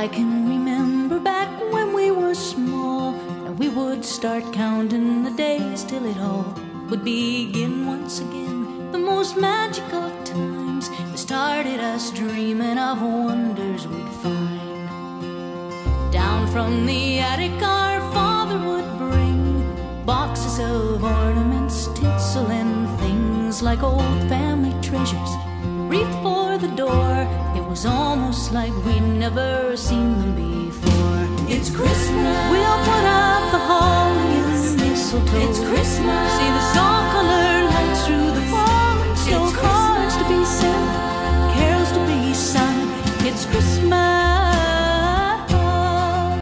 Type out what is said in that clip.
I can remember back when we were small, and we would start counting the days till it all would begin once again. The most magic of times that started us dreaming of wonders we'd find. Down from the attic our father would bring boxes of ornaments, tinsel and things like old family treasures. Reached for the door, it was almost like we'd never seen them before. It's Christmas